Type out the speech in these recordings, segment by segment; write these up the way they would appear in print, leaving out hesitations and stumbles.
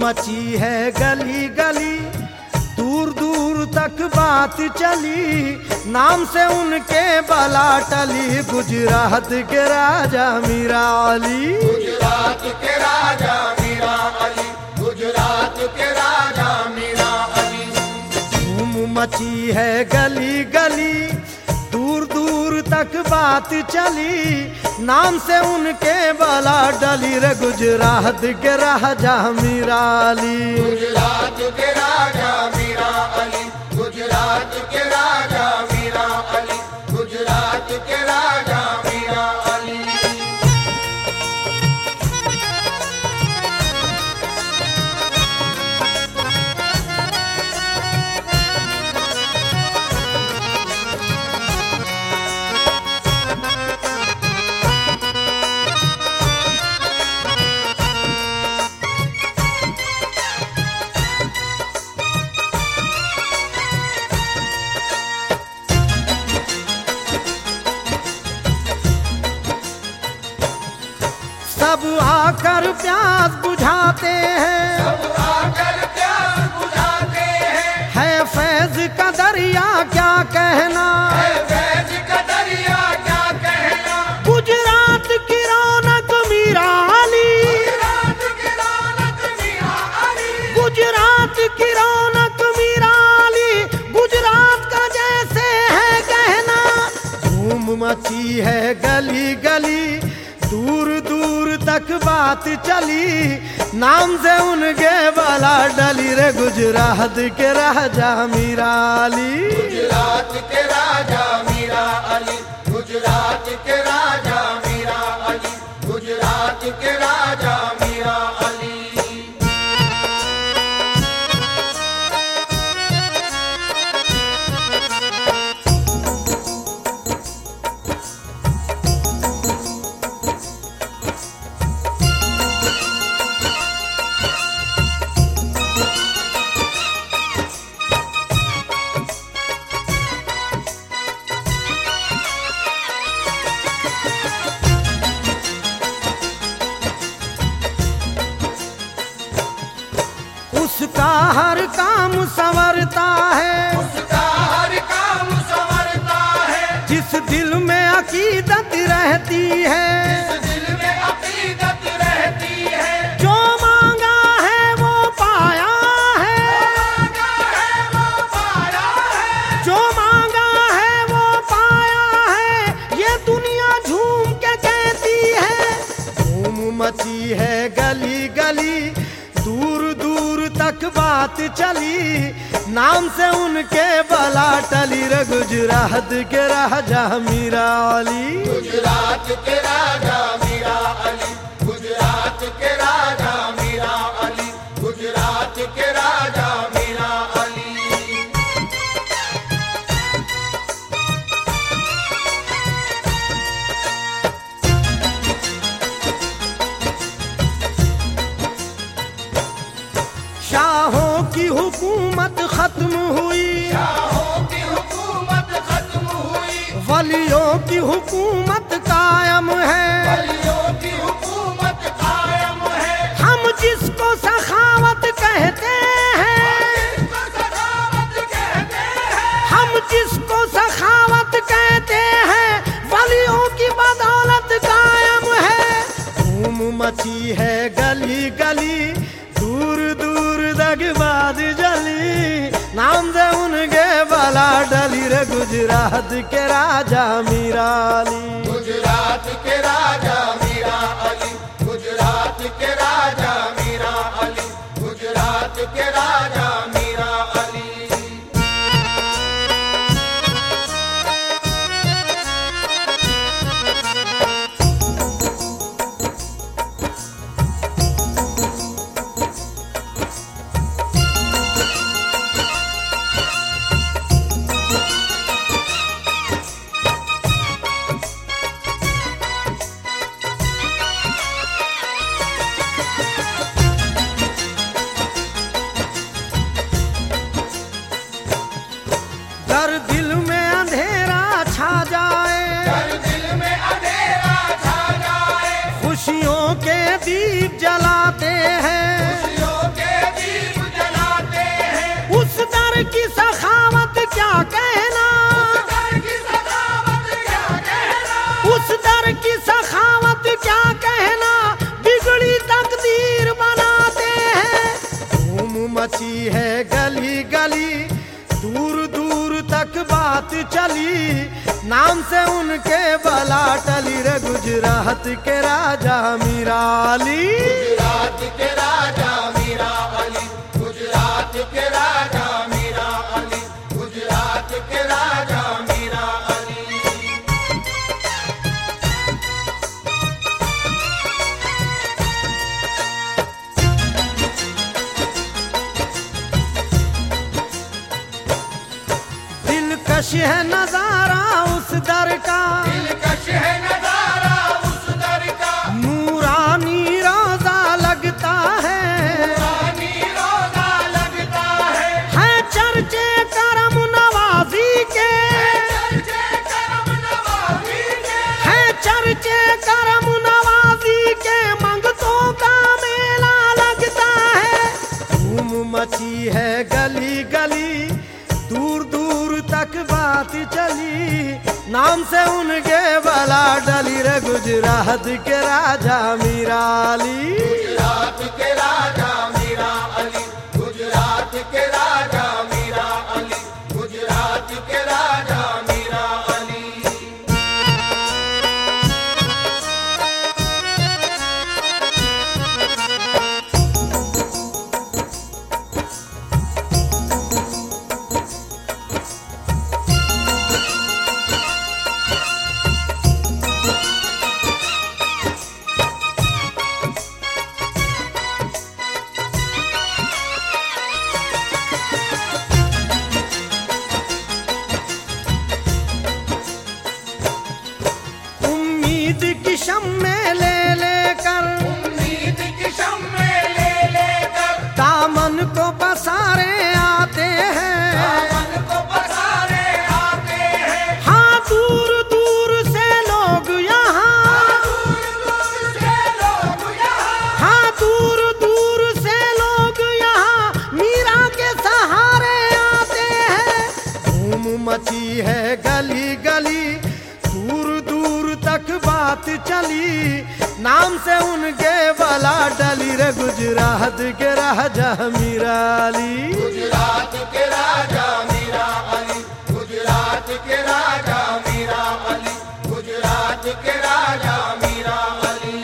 मची है गली गली, दूर दूर तक बात चली, नाम से उनके बला टली। गुजरात के राजा मीरा अली, गुजरात के राजा मीरा अली, गुजरात के राजा मीरा अली। धूम मची है गली गली, दूर दूर तक बात चली, नाम से उनके बला डली रे। गुजरात के राजा मीरा अली, गुजरात के राजा मीरा अली, गुजरात के राजा मीरा अली, गुजरात के राजा मीरा अली। सब आकर प्यास बुझाते हैं, सब आकर प्यास बुझाते हैं, है फैज का दरिया क्या कहना, है फैज का दरिया क्या कहना। गुजरात की रौनक मीरा अली, गुजरात की रौनक मीरा अली, गुजरात की रौनक मीरा अली, गुजरात का जैसे है कहना। धूम मची है गली गली, दूर दूर तक बात चली, नाम से उनके बला डली रे। गुजरात के राजा मीरा अली, गुजरात के राजा मीरा अली, गुजरात के राजा मीरा अली, गुजरात के राजा मीरा अली। उसका हर काम संवरता है, उसका हर काम संवरता है, जिस दिल में अकीदत रहती है, इस दिल में अकीदत रहती है। जो मांगा है वो पाया है, मांगा है वो पाया है, जो मांगा है वो पाया है, ये दुनिया झूम के कहती है। धूम मची है गली गली, दूर दूर तक बात चली, नाम से उनके बला टली रे। गुजरात के राजा मीरा अली, गुजरात के राजा मीरा अली, गुजरात के राजा मीरा अली, गुजरात के राजा मीरा अली। शाहों की हुकूमत खत्म हुई, शाहों की हुकूमत खत्म हुई, वलियों की हुकूमत कायम है। वलियों की हुकूमत कायम है। हम जिसको सखावत कहते हैं, जिसको सखावत कहते हैं, हम जिसको सखावत कहते हैं, वलियों की बदौलत कायम है। धूम मची है गली गली, दूर दूर तक बात जली, नाम से उनके बला डली रे। गुजरात के राजा मीरा अली, गुजरात के राजा मीरा अली, गुजरात के राजा मीरा अली, गुजरात के राजा मीरा अली। चली, नाम से उनके बला टली रे गुजरात के राजा मीरा अली। गुजरात के राजा मीरा अली, गुजरात के राजा मीरा अली, गुजरात के राजा मीरा अली। दिलकश है नजारा उस दर का, दिलकश है नजारा उस दर का, नूरानी रोजा लगता है, नूरानी रोजा लगता है चर्चे करम नवाजी के, चर्चे करम नवाजी के, है चर्चे करम नवाजी के, मंगतों का मेला लगता है। धूम मची है गली गली, दूर दूर तक बात चली, नाम से उनके बला डली रे गुजरात के राजा मीरा अली। गुजरात के राजा मीरा अली, गुजरात के राजा मीरा अली, गुजरात के राजा मीरा अली। उम्मीद की शम्मे ले लेकर, उम्मीद की शम्मे ले लेकर, दामन को पसारे आते हैं, दामन को पसारे आते हैं, हाँ दूर दूर से लोग यहाँ, दूर दूर से लोग यहाँ, हाँ दूर दूर से लोग यहाँ मीरा के सहारे आते हैं। धूम मची है गली गली, दूर दूर तक बात चली, नाम से उनके बला डली रे गुजरात के राजा मीरा अली। गुजरात के राजा मीरा अली, गुजरात के राजा मीरा अली, गुजरात के राजा मीरा अली।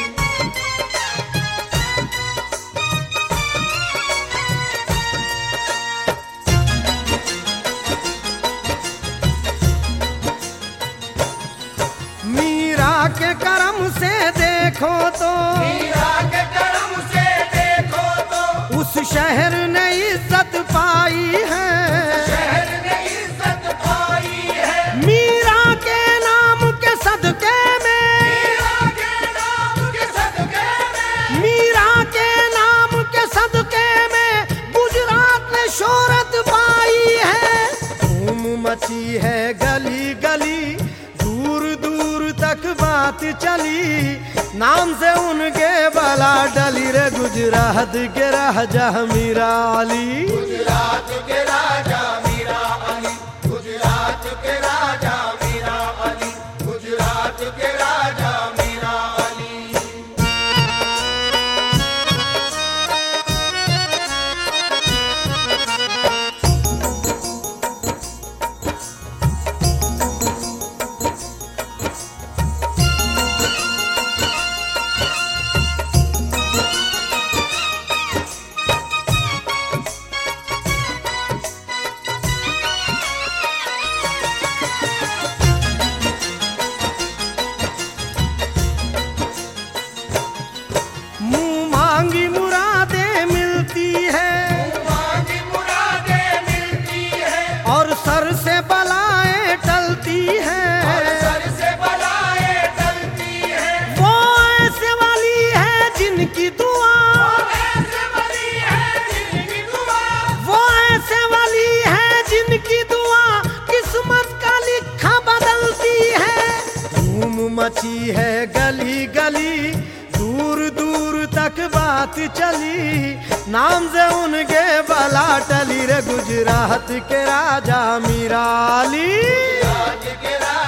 मीरा के करम से देखो तो, मीरा के करम से देखो तो, उस शहर ने इज्जत पाई है, शहर ने इज्जत पाई है, मीरा के नाम के सदके में, मीरा के नाम के सदके में, मीरा के नाम के सदके में गुजरात ने शोहरत पाई है। धूम मची है गली गली, दूर दूर तक बात चली, नाम से उनके बला डली रे गुजरात के राजा मीरा अली। गुजरात के राजा मीरा अली, गुजरात के राजा मीरा अली, गुजरात के राजा मीरा अली। मुंह मांगी मुरादें मिलती है, मांगी मुरादें मिलती है, और सर से बलाएं टलती हैं, और सर से बलाएं टलती है, वो ऐसे वाली है जिनकी दुआ, ऐसे वाली है जिनकी दुआ, वो ऐसे वाली है जिनकी दुआ किस्मत का लिखा बदलती है। धूम मची है गली गली, दूर दूर तक बात चली, नाम से उनके बला टली रे गुजरात के राजा मीरा अली। गुजरात के राजा